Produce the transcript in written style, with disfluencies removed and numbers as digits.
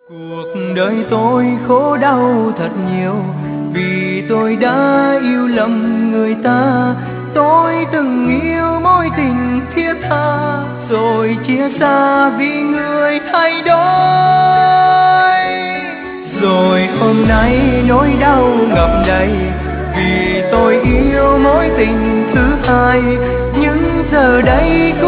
Cuộc đời tôi khổ đau thật nhiều, vì tôi đã yêu lầm người ta. Tôi từng yêu mối tình thiết tha, rồi chia xa vì người thay đổi. Rồi hôm nay nỗi đau ngập đầy, vì tôi yêu mối tình thứ hai. Nhưng giờ đây